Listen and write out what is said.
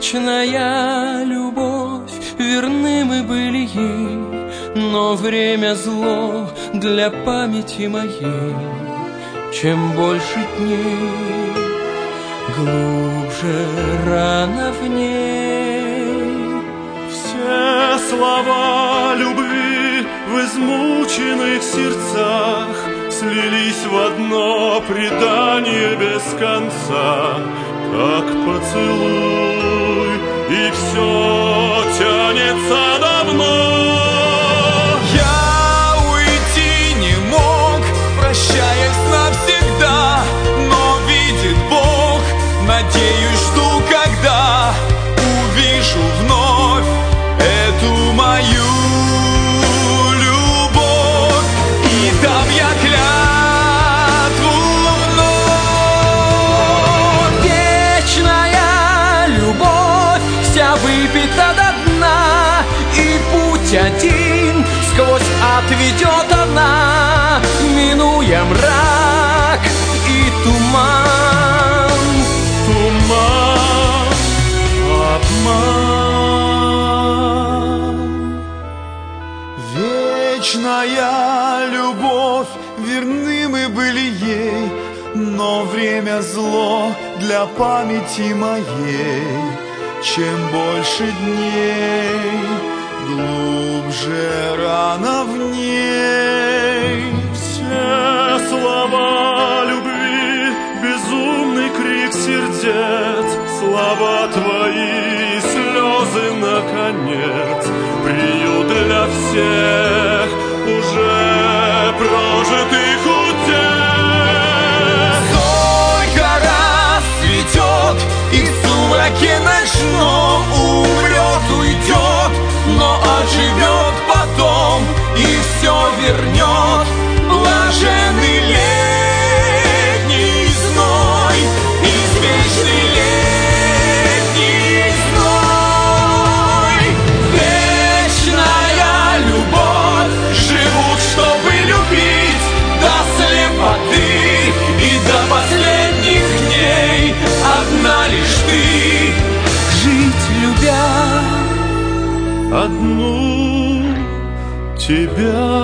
вечная любовь, верны мы были ей, но время зло для памяти моей. Чем больше дней, глубже рана в ней. Все слова любви в измученных сердцах слились в одно предание без конца, как поцелуй, и все тянется давно. Я уйти не мог, прощаясь навсегда, но видит Бог, надеюсь, жду, когда увижу вновь эту мою любовь, и дам я клятву вновь. Вечная любовь вся выпита до дна, и путь один сквозь ад ведет она, минуя мрак и туман. Туман, обман. Вечная любовь, верны мы были ей, но время зло для памяти моей. Чем больше дней, глубже рана в ней. Все слова любви, безумный крик сердец, слова твои, слезы наконец, приют для всех уже прожитых утех. Сколько раз цветет и в сумраке ночном умрет, уйдет, но оживет потом и все вернет. Блаженный летний зной, извечный летний зной. Вечная любовь, живут, чтобы любить до слепоты и до последних дней. Одна лишь ты, Жить любя одну тебя.